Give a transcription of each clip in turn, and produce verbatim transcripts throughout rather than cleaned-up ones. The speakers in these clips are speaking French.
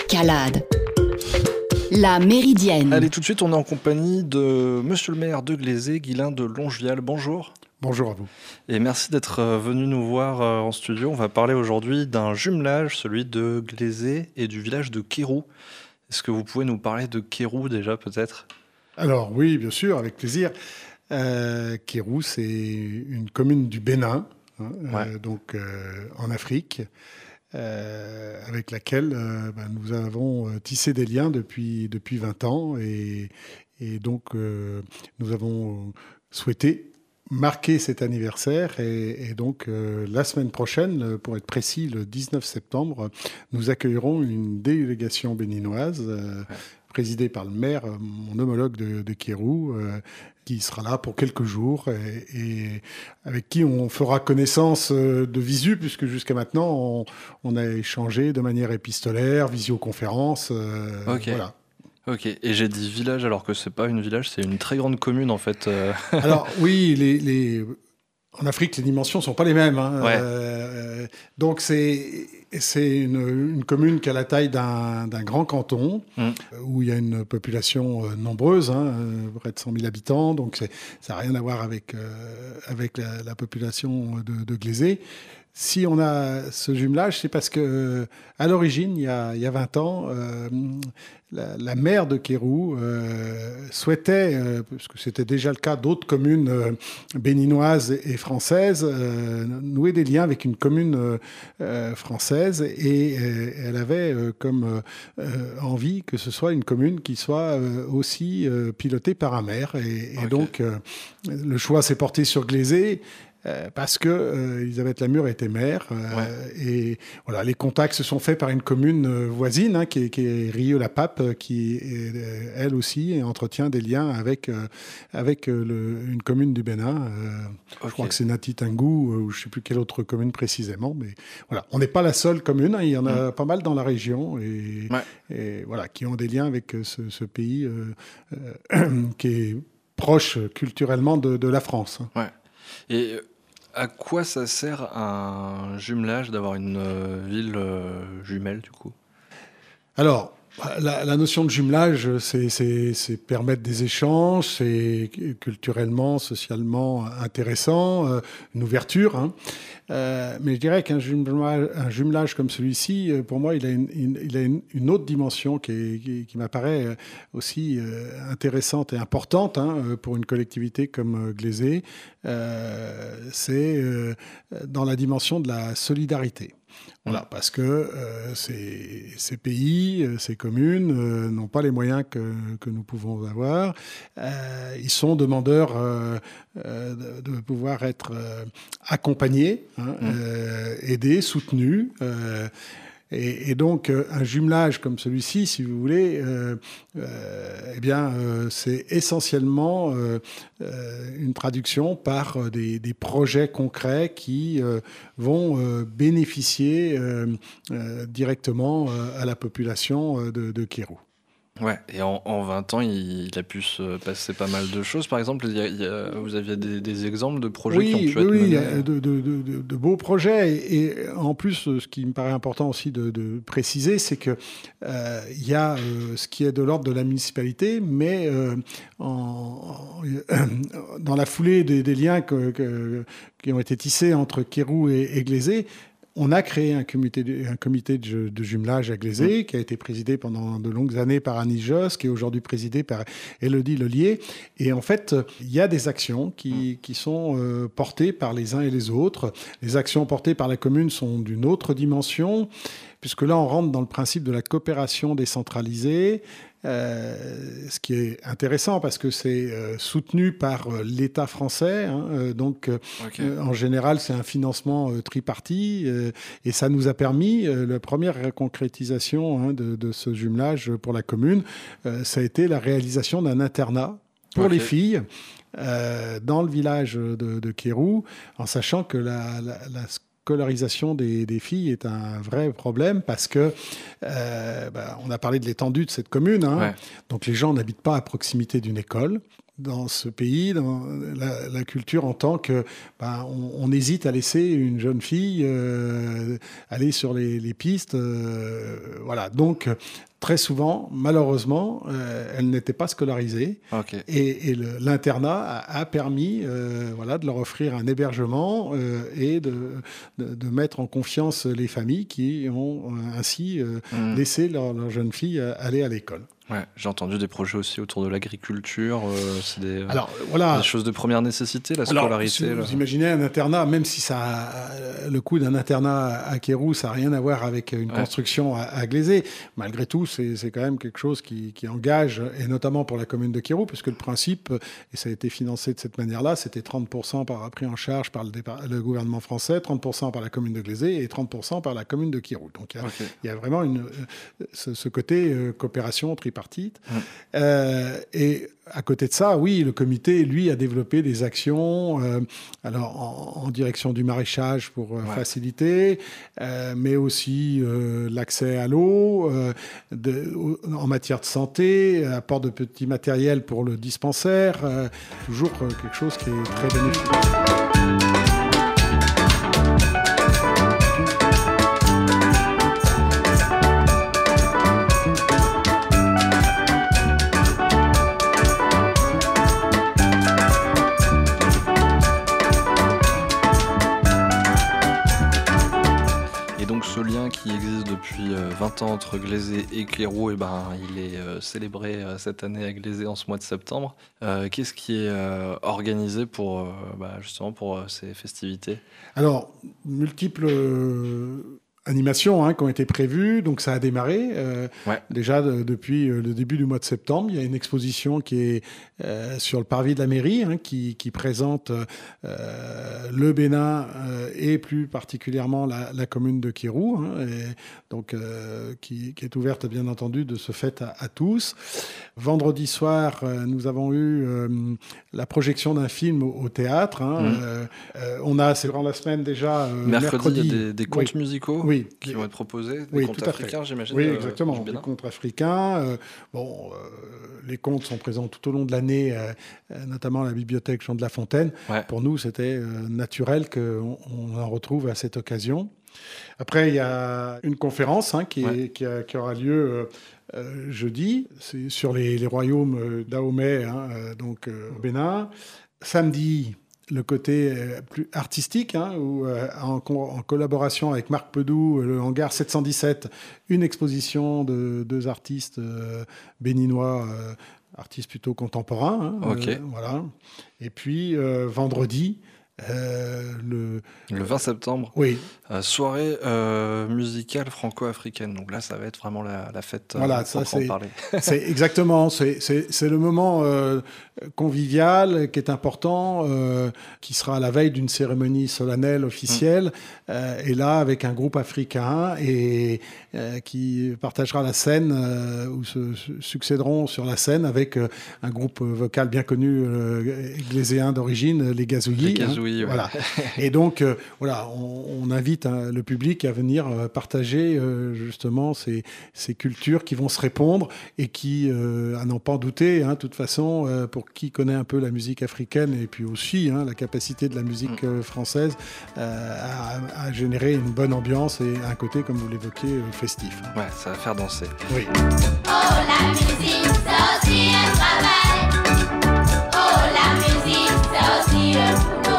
Escalade. La Méridienne. Allez, tout de suite, on est en compagnie de Monsieur le maire de Glezé, Guylain de Longevial. Bonjour. Bonjour à vous. Et merci d'être venu nous voir en studio. On va parler aujourd'hui d'un jumelage, celui de Glezé et du village de Kéroux. Est-ce que vous pouvez nous parler de Kéroux déjà, peut-être ? Alors oui, bien sûr, avec plaisir. Euh, Kéroux, c'est une commune du Bénin, hein, ouais. euh, donc euh, en Afrique, euh, avec laquelle euh, ben, nous avons tissé des liens depuis, depuis vingt ans. Et, et donc, euh, nous avons souhaité marquer cet anniversaire. Et, et donc, euh, la semaine prochaine, pour être précis, le dix-neuf septembre, nous accueillerons une délégation béninoise euh, ouais. présidée par le maire, mon homologue de, de Kéroux, euh, qui sera là pour quelques jours et, et avec qui on fera connaissance de visu, puisque jusqu'à maintenant, on, on a échangé de manière épistolaire, visioconférence. Euh, okay. Voilà. Ok, et j'ai dit village alors que c'est pas une village, c'est une très grande commune en fait. Alors oui, les, les... en Afrique, les dimensions sont pas les mêmes. Hein. Ouais. Euh, donc c'est c'est une, une commune qui a la taille d'un, d'un grand canton, mmh. où il y a une population euh, nombreuse, hein, près de cent mille habitants. Donc c'est, ça n'a rien à voir avec euh, avec la, la population de, de Glezé. Si on a ce jumelage, c'est parce que euh, à l'origine, il y a, il y a vingt ans, euh, la, la maire de Kéroux euh, souhaitait, euh, parce que c'était déjà le cas d'autres communes euh, béninoises et françaises, euh, nouer des liens avec une commune euh, française, et euh, elle avait euh, comme euh, envie que ce soit une commune qui soit euh, aussi euh, pilotée par un maire. Et, et okay. donc, euh, le choix s'est porté sur Glezé. Euh, parce que euh, Elisabeth Lamure était maire euh, ouais. et voilà, les contacts se sont faits par une commune euh, voisine hein, qui est, qui est Rieux-la-Pape, euh, qui est, euh, elle aussi entretient des liens avec euh, avec euh, le, une commune du Bénin. Euh, okay. Je crois que c'est Nati-Tingou euh, ou je ne sais plus quelle autre commune précisément, mais voilà, on n'est pas la seule commune. Hein, il y en a mmh. pas mal dans la région et, ouais. et voilà, qui ont des liens avec ce, ce pays euh, euh, qui est proche culturellement de, de la France. Hein. Ouais. Et à quoi ça sert un jumelage d'avoir une euh, ville euh, jumelle, du coup ? Alors, la, la notion de jumelage, c'est, c'est, c'est permettre des échanges, c'est culturellement, socialement intéressant, euh, une ouverture. Hein. Euh, mais je dirais qu'un jumelage, un jumelage comme celui-ci, pour moi, il a une, une, il a une, une autre dimension qui, est, qui, qui m'apparaît aussi euh, intéressante et importante hein, pour une collectivité comme Glezé. Euh, c'est euh, dans la dimension de la solidarité. Voilà, parce que euh, ces, ces pays, ces communes euh, n'ont pas les moyens que, que nous pouvons avoir. Euh, ils sont demandeurs euh, euh, de, de pouvoir être euh, accompagnés, hein, mmh. euh, aidés, soutenus. Euh, Et, et donc, euh, un jumelage comme celui-ci, si vous voulez, euh, euh, eh bien, euh, c'est essentiellement euh, euh, une traduction par euh, des, des projets concrets qui euh, vont euh, bénéficier euh, euh, directement euh, à la population euh, de, de Kéroux. Ouais, et en, en vingt ans, il, il a pu se passer pas mal de choses. Par exemple, il y a, il y a, vous aviez des, des exemples de projets oui, qui ont pu oui, être menés. Oui, de, de, de, de beaux projets. Et, et en plus, ce qui me paraît important aussi de, de préciser, c'est qu'il euh, y a euh, ce qui est de l'ordre de la municipalité, mais euh, en, en, dans la foulée des, des liens que, que, qui ont été tissés entre Kéroux et, et Glezé, on a créé un comité de, un comité de, de jumelage à Glezé, mmh. qui a été présidé pendant de longues années par Annie Josse, qui est aujourd'hui présidé par Élodie Lelier. Et en fait, il y a des actions qui, mmh. qui sont euh, portées par les uns et les autres. Les actions portées par la commune sont d'une autre dimension, puisque là, on rentre dans le principe de la coopération décentralisée. Euh, ce qui est intéressant parce que c'est euh, soutenu par euh, l'État français, hein, euh, donc euh, okay. euh, en général c'est un financement euh, tripartite euh, et ça nous a permis, euh, la première concrétisation hein, de, de ce jumelage pour la commune, euh, ça a été la réalisation d'un internat pour okay. les filles euh, dans le village de, de Kéroux, en sachant que la, la, la scolarisation des, des filles est un vrai problème parce que euh, bah, on a parlé de l'étendue de cette commune, hein, ouais. donc les gens n'habitent pas à proximité d'une école. dans ce pays, dans la, la culture en tant que ben, on, on hésite à laisser une jeune fille euh, aller sur les, les pistes. Euh, voilà. Donc, très souvent, malheureusement, euh, elle n'était pas scolarisée. Okay. Et, et le, l'internat a, a permis euh, voilà, de leur offrir un hébergement euh, et de, de, de mettre en confiance les familles qui ont euh, ainsi euh, mmh. laissé leur, leur jeune fille aller à l'école. Ouais, j'ai entendu des projets aussi autour de l'agriculture. Euh, c'est des, Alors, voilà. des choses de première nécessité, la scolarité. Alors, si vous imaginez un internat, même si ça a, le coût d'un internat à Kérou, ça n'a rien à voir avec une ouais. construction à, à Glazé. Malgré tout, c'est, c'est quand même quelque chose qui, qui engage, et notamment pour la commune de Kérou, puisque le principe, et ça a été financé de cette manière-là, c'était trente pour cent par, pris en charge par le, départ, le gouvernement français, trente pour cent par la commune de Glazé et trente pour cent par la commune de Kérou. Donc il y a, okay. il y a vraiment une, ce, ce côté euh, coopération tripartite. Mmh. Euh, et à côté de ça, oui, le comité, lui, a développé des actions euh, alors en, en direction du maraîchage pour euh, ouais. faciliter, euh, mais aussi euh, l'accès à l'eau, euh, de, en matière de santé, apport de petits matériels pour le dispensaire, euh, toujours euh, quelque chose qui est très bénéfique. Ce lien qui existe depuis vingt ans entre Glazé et Kérou, eh ben, il est euh, célébré euh, cette année à Glazé en ce mois de septembre. Euh, qu'est-ce qui est euh, organisé pour, euh, bah, justement pour euh, ces festivités ? Alors, multiples euh, animations hein, qui ont été prévues, donc ça a démarré euh, ouais. déjà de, depuis le début du mois de septembre. Il y a une exposition qui est euh, sur le parvis de la mairie, hein, qui, qui présente euh, le Bénin euh, et plus particulièrement la, la commune de Kérou, hein, et donc euh, qui, qui est ouverte bien entendu de ce fait à, à tous. Vendredi soir, euh, nous avons eu euh, la projection d'un film au, au théâtre. Hein, mmh. euh, euh, on a, c'est durant la semaine déjà. Euh, mercredi, mercredi, il y a des, des contes oui. musicaux. Oui. Qui vont être proposés, des oui, contes africains, j'imagine. Oui, exactement, des contes africains. Euh, bon, euh, les contes sont présents tout au long de l'année, euh, notamment à la bibliothèque Jean de La Fontaine. Ouais. Pour nous, c'était euh, naturel qu'on on en retrouve à cette occasion. Après, il y a une conférence hein, qui, est, ouais. qui, a, qui aura lieu euh, euh, jeudi. C'est sur les, les royaumes d'Ahomey, hein, euh, donc euh, au Bénin. Samedi, le côté euh, plus artistique, hein, où, euh, en, en collaboration avec Marc Pedou, le hangar sept cent dix-sept, une exposition de deux artistes euh, béninois, euh, artistes plutôt contemporains. Hein, okay. euh, voilà. Et puis, euh, vendredi, Euh, le... le vingt septembre, oui. euh, soirée euh, musicale franco-africaine. Donc là, ça va être vraiment la, la fête. Voilà, euh, ça c'est, parler. c'est exactement. C'est, c'est, c'est le moment euh, convivial qui est important, euh, qui sera à la veille d'une cérémonie solennelle officielle, mmh. euh, et là avec un groupe africain et euh, qui partagera la scène euh, ou se, se succéderont sur la scène avec euh, un groupe vocal bien connu euh, gléséen d'origine, les Gazouillis. Les Gazouillis. Oui, ouais. Voilà. Et donc, euh, voilà, on, on invite hein, le public à venir euh, partager euh, justement ces, ces cultures qui vont se répondre et qui, euh, à n'en pas douter, hein, de toute façon, euh, pour qui connaît un peu la musique africaine et puis aussi hein, la capacité de la musique euh, française euh, à, à générer une bonne ambiance et un côté, comme vous l'évoquiez, euh, festif. Ouais, ça va faire danser. Oui. Oh, la musique, c'est aussi un travail. Oh, la musique, c'est aussi un boulot.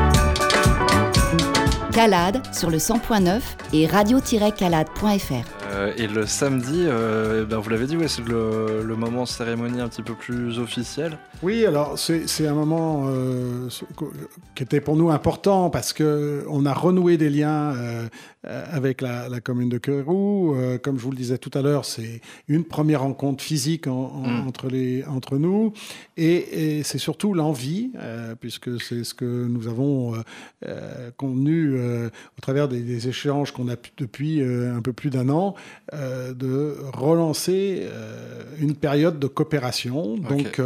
Calade sur le cent point neuf et radio tiret calade point f r. euh, et le samedi, euh, ben vous l'avez dit, ouais, c'est le, le moment cérémonie un petit peu plus officiel. Oui, alors c'est, c'est un moment euh, qui était pour nous important parce qu'on a renoué des liens euh, avec la, la commune de Kéroux. Euh, comme je vous le disais tout à l'heure, c'est une première rencontre physique en, en, mmh. entre, les, entre nous. Et, et c'est surtout l'envie, euh, puisque c'est ce que nous avons euh, convenu euh, au travers des, des échanges qu'on a pu, depuis euh, un peu plus d'un an, euh, de relancer euh, une période de coopération. Okay. Donc,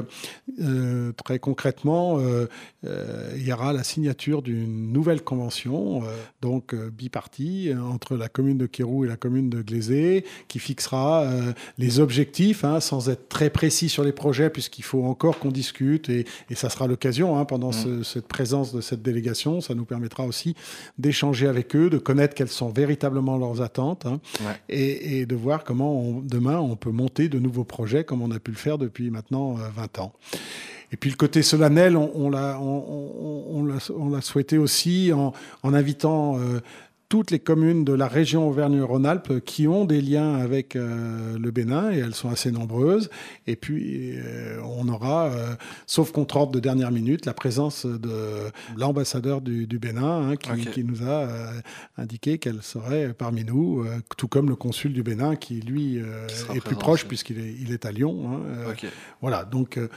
euh, très concrètement, euh, euh, il y aura la signature d'une nouvelle convention, euh, donc euh, bipartie, entre la commune de Kéroux et la commune de Glezé, qui fixera euh, les objectifs, hein, sans être très précis sur les projets, puisqu'il faut encore qu'on discute, et, et ça sera l'occasion, hein, pendant mmh. ce, cette présence de cette délégation, ça nous permettra aussi d'échanger avec eux, de connaître quelles sont véritablement leurs attentes, hein, ouais. et, et de voir comment on, demain on peut monter de nouveaux projets comme on a pu le faire depuis maintenant euh, vingt ans. Et puis le côté solennel, on, on, l'a, on, on, on, l'a, on l'a souhaité aussi en, en invitant euh, toutes les communes de la région Auvergne-Rhône-Alpes qui ont des liens avec euh, le Bénin, et elles sont assez nombreuses. Et puis euh, on aura, euh, sauf contre-ordre de dernière minute, la présence de l'ambassadeur du, du Bénin, hein, qui, okay. qui nous a euh, indiqué qu'elle serait parmi nous, euh, tout comme le consul du Bénin qui, lui, euh, qui est plus proche aussi. Puisqu'il est, il est à Lyon. Hein, euh, okay. Voilà, donc... Euh,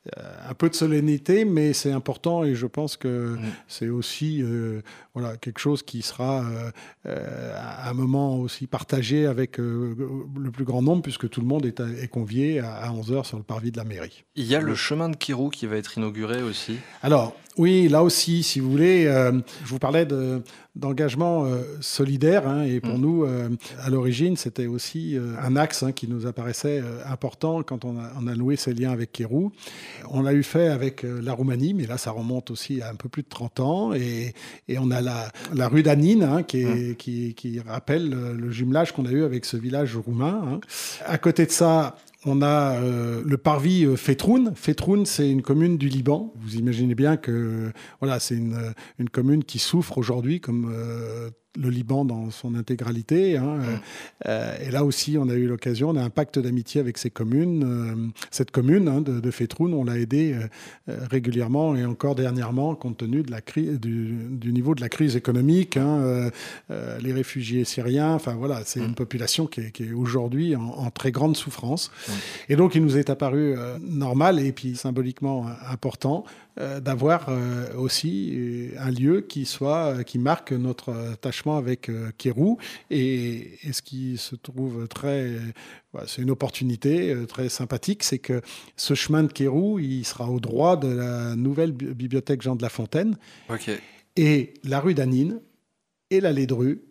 un peu de solennité, mais c'est important, et je pense que mmh. c'est aussi euh, voilà, quelque chose qui sera euh, euh, un moment aussi partagé avec euh, le plus grand nombre, puisque tout le monde est, à, est convié à, à onze heures sur le parvis de la mairie. Il y a le chemin de Kéroux qui va être inauguré aussi. Alors, oui, là aussi, si vous voulez, euh, je vous parlais de, d'engagement euh, solidaire, hein, et pour mmh. nous, euh, à l'origine, c'était aussi euh, un axe, hein, qui nous apparaissait euh, important quand on a, on a noué ces liens avec Kéroux. On l'a eu fait avec euh, la Roumanie, mais là, ça remonte aussi à un peu plus de trente ans, et, et on a la, la rue d'Annine, hein, qui, est, mmh. qui, qui rappelle le, le jumelage qu'on a eu avec ce village roumain. Hein. À côté de ça, on a euh, le parvis euh, Fetroun. Fetroun, c'est une commune du Liban. Vous imaginez bien que voilà, c'est une, une commune qui souffre aujourd'hui, comme euh, le Liban dans son intégralité. Hein. Mmh. Euh, et là aussi, on a eu l'occasion, on a un pacte d'amitié avec ces communes. Euh, cette commune, hein, de, de Fetroun, on l'a aidée euh, régulièrement, et encore dernièrement, compte tenu de la crise, du, du niveau de la crise économique, hein, euh, euh, les réfugiés syriens. Enfin voilà, c'est mmh. une population qui est, qui est aujourd'hui en, en très grande souffrance. Mmh. Et donc, il nous est apparu euh, normal et puis symboliquement euh, important euh, d'avoir euh, aussi un lieu qui soit, qui marque notre attachement avec euh, Kéroux, et, et ce qui se trouve très, voilà, c'est une opportunité euh, très sympathique, c'est que ce chemin de Kéroux, il sera au droit de la nouvelle bi- bibliothèque Jean de La Fontaine, okay. et la rue d'Annine et l'allée de Rue.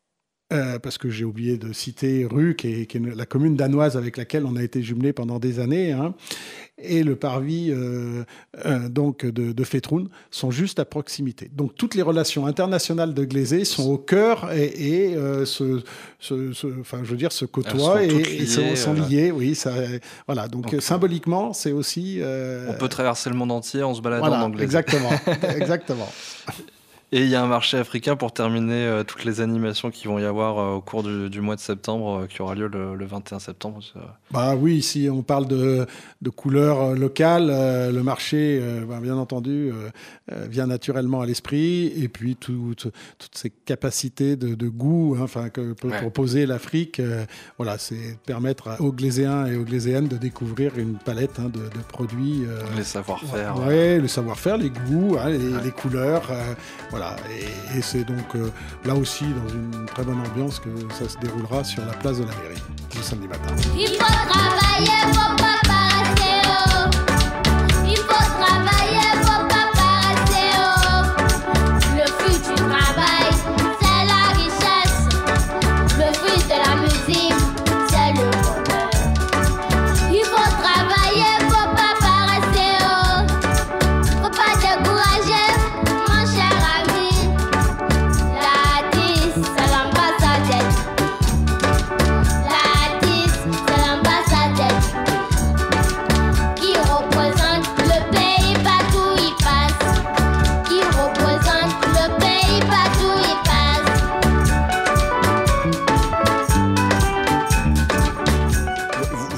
Euh, parce que j'ai oublié de citer Rue, qui est, qui est la commune danoise avec laquelle on a été jumelés pendant des années, hein, et le parvis euh, euh, donc de, de Fetroun sont juste à proximité. Donc toutes les relations internationales de Glezé sont au cœur et, et euh, se, se, se, enfin, je veux dire, se côtoient et, liées, et sont, sont liées. Euh... Oui, ça, voilà. Donc, donc euh, symboliquement, c'est aussi. Euh... On peut traverser le monde entier en se baladant voilà, dans Glezé. Exactement, exactement. Et il y a un marché africain pour terminer euh, toutes les animations qui vont y avoir euh, au cours du, du mois de septembre, euh, qui aura lieu le, le vingt et un septembre. Ça... Bah oui, si on parle de, de couleurs euh, locales, euh, le marché, euh, bah, bien entendu, euh, euh, vient naturellement à l'esprit. Et puis tout, tout, toutes ces capacités de, de goût, hein, enfin, que peut ouais. proposer l'Afrique, euh, voilà, c'est permettre aux Glézéens et aux Glézéennes de découvrir une palette, hein, de, de produits. Euh, les savoir-faire. Ouais, ouais, le savoir-faire, les goûts, hein, les, ouais. les couleurs. Euh, Voilà, et, et c'est donc euh, là aussi dans une très bonne ambiance que ça se déroulera sur la place de la mairie le samedi matin. Il faut travailler, faut pas passer haut. Il faut travailler, faut pas passer haut. Le fruit du travail, c'est la richesse. Le fruit de la musique, c'est le bonheur. Il faut travailler, faut pas passer haut. Faut pas décourager, mon cher ami. La dix, c'est l'ambassadeur. La dix, c'est l'ambassadeur.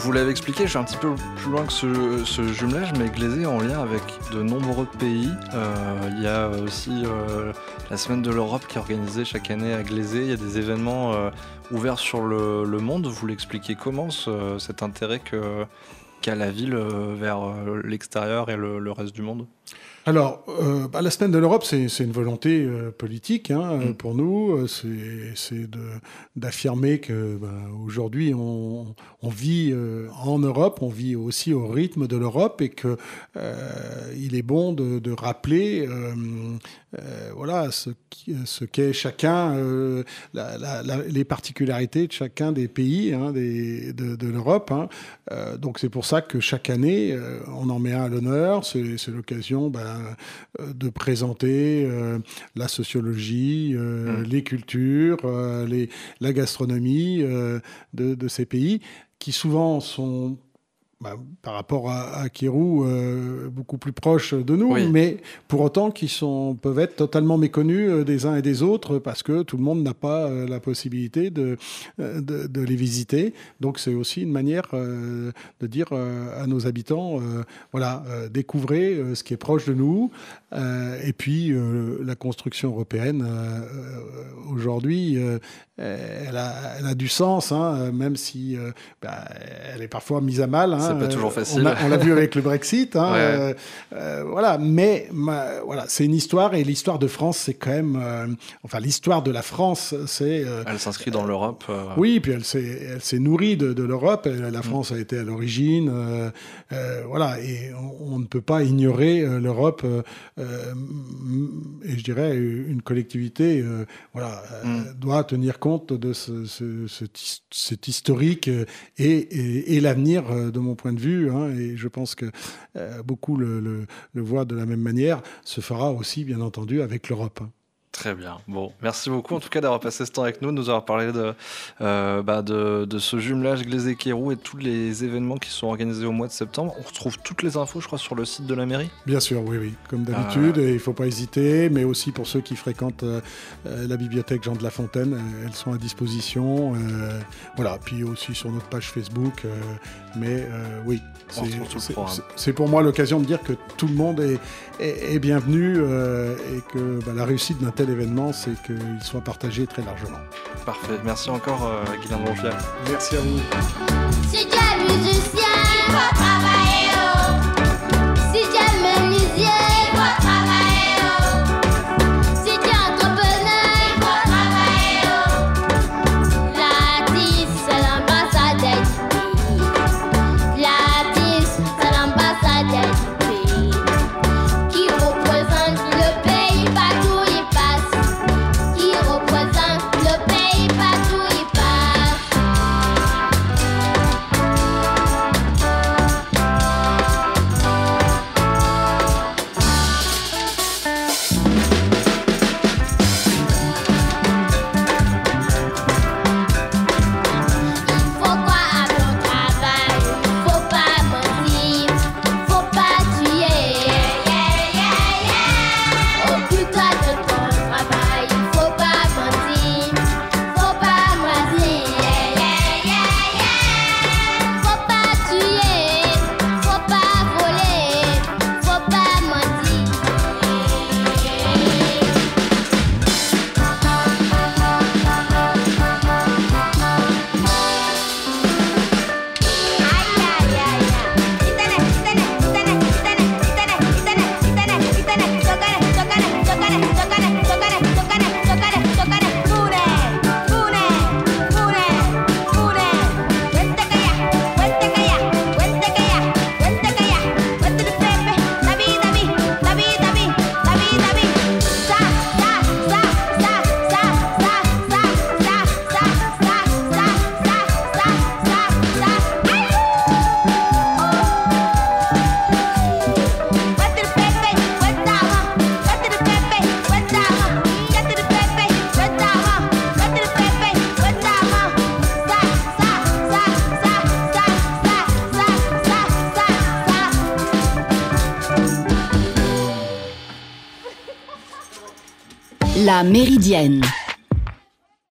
vous l'avez expliqué, je suis un petit peu plus loin que ce, ce jumelage, mais Glazé est en lien avec de nombreux pays. Euh, il y a aussi euh, la Semaine de l'Europe qui est organisée chaque année à Glazé. Il y a des événements euh, ouverts sur le, le monde. Vous l'expliquez comment, ce, cet intérêt que, qu'a la ville euh, vers euh, l'extérieur et le, le reste du monde ? Alors, euh, bah, la Semaine de l'Europe, c'est, c'est une volonté euh, politique hein, mmh. pour nous. C'est, c'est de, d'affirmer que bah, aujourd'hui, on, on vit euh, en Europe, on vit aussi au rythme de l'Europe et que euh, il est bon de, de rappeler euh, euh, voilà, ce, qui, ce qu'est chacun, euh, la, la, la, les particularités de chacun des pays hein, des, de, de l'Europe. Hein. Euh, donc, c'est pour ça que chaque année, euh, on en met un à l'honneur. C'est, c'est l'occasion... Bah, de présenter euh, la sociologie, euh, mmh. les cultures, euh, les, la gastronomie euh, de, de ces pays, qui souvent sont, bah, par rapport à, à Kérou, euh, beaucoup plus proches de nous, oui. mais pour autant qui sont, peuvent être totalement méconnus des uns et des autres, parce que tout le monde n'a pas euh, la possibilité de, de, de les visiter. Donc c'est aussi une manière euh, de dire euh, à nos habitants, euh, voilà, euh, découvrez euh, ce qui est proche de nous. Euh, et puis euh, la construction européenne, euh, aujourd'hui, euh, elle, a, elle a du sens, hein, même si euh, bah, elle est parfois mise à mal. Hein. C'est pas toujours facile. On, a, on l'a vu avec le Brexit. Hein, ouais. euh, euh, voilà, mais ma, voilà, c'est une histoire et l'histoire de France, c'est quand même, euh, enfin l'histoire de la France, c'est. Euh, elle s'inscrit dans l'Europe. Euh... Oui, puis elle s'est, elle s'est nourrie de, de l'Europe. Elle, la France mmh. a été à l'origine, euh, euh, voilà, et on, on ne peut pas ignorer euh, l'Europe. Euh, euh, et je dirais une collectivité, euh, voilà, mmh. euh, doit tenir compte de ce, ce, ce, cet historique et, et, et l'avenir de mon point de vue, hein, et je pense que euh, beaucoup le, le, le voient de la même manière, se fera aussi, bien entendu, avec l'Europe. Très bien. Bon, merci beaucoup en tout cas d'avoir passé ce temps avec nous, de nous avoir parlé de, euh, bah de, de ce jumelage Glazé-Kérou et tous les événements qui sont organisés au mois de septembre. On retrouve toutes les infos, je crois, sur le site de la mairie. Bien sûr, oui, oui, comme d'habitude. Euh... Et il ne faut pas hésiter, mais aussi pour ceux qui fréquentent euh, la bibliothèque Jean de La Fontaine, euh, elles sont à disposition. Euh, voilà, puis aussi sur notre page Facebook. Euh, mais euh, oui, c'est, c'est, c'est, c'est pour moi l'occasion de dire que tout le monde est, est, est bienvenu euh, et que bah, la réussite d'un tel événement, c'est qu'il soit partagé très largement. Parfait. Merci encore, euh, Guylain Bronchial. Merci à vous. Si tu es musicien, il faut travailler. Oh. Si tu es menuisier, il faut travailler. Oh. Si tu es entrepreneur, il faut travailler. Oh. L'artiste, c'est l'ambassadeur du pays. L'artiste, c'est l'ambassadeur du pays. Qui représente le pays partout. Qui représente le pays partout il passe. La Méridienne